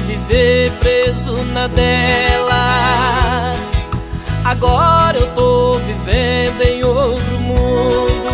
viver preso na dela. Agora eu tô vivendo em outro mundo.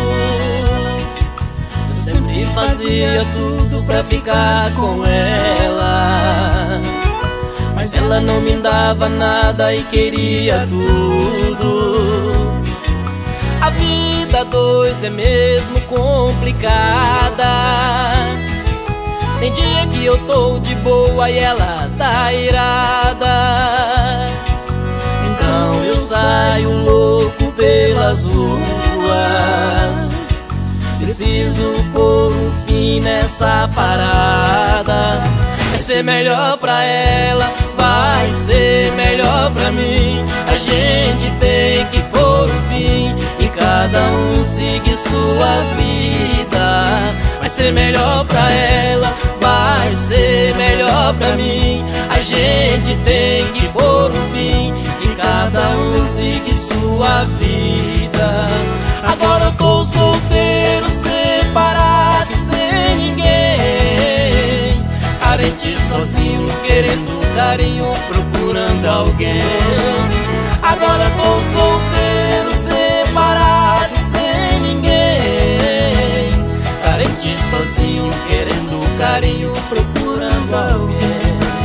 Eu sempre fazia tudo pra ficar com ela, mas ela não me dava nada e queria tudo. A vida a dois é mesmo complicada. Tem dia que eu tô de boa e ela tá irada. Então eu saio louco pelas ruas. Preciso pôr um fim nessa parada. Vai ser melhor pra ela, vai ser melhor pra mim. A gente tem que pôr um fim e cada um seguir sua vida. Vai ser melhor pra ela, vai ser melhor pra mim. A gente tem que pôr um fim e cada um seguir sua vida. Agora eu tô solteiro, separado, sem ninguém, carente, sozinho, querendo carinho, procurando alguém. Agora eu tô solteiro, separado, sem ninguém, carente, sozinho, querendo carinho, procurando alguém.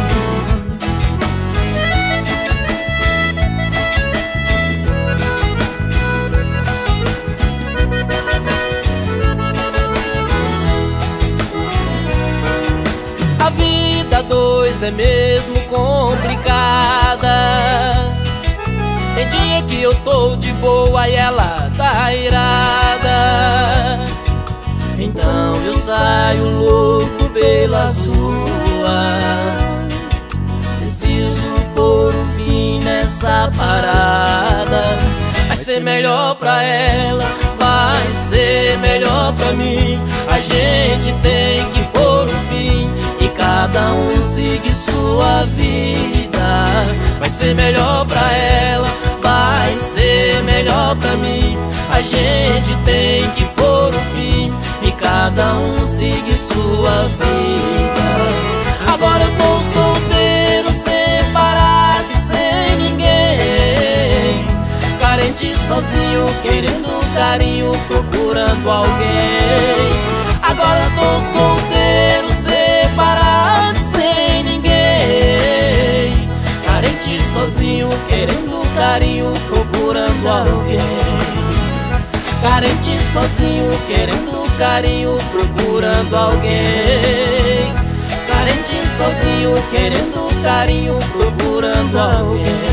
A vida a dois é mesmo complicada. Tem dia que eu tô de boa e ela tá irada. Então eu saio louco pelas ruas. Preciso pôr um fim nessa parada. Vai ser melhor pra ela, vai ser melhor pra mim. A gente tem que pôr um fim e cada um seguir sua vida. Vai ser melhor pra ela, vai ser melhor pra mim. A gente tem que pôr um fim e cada um seguir sua vida. Agora eu tô solteiro, separado, sem ninguém, carente, sozinho, querendo carinho, procurando alguém. Agora eu tô solteiro, separado, sem ninguém, carente, sozinho, querendo carinho, procurando alguém. Carente, sozinho, querendo carinho, procurando alguém. Carente, sozinho, querendo carinho, procurando alguém.